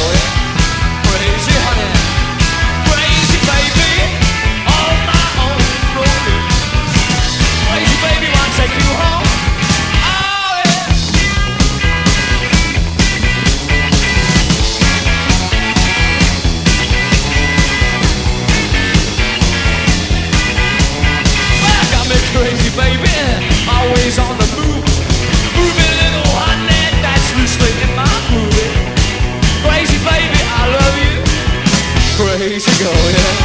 yeah. Crazy honey, crazy baby, on my own road. Crazy baby, wanna take you home. Oh yeah. Well, got me crazy baby, always on the move. Moving little honey, that's loosely in my groove. Crazy baby, I love you. Crazy girl, yeah.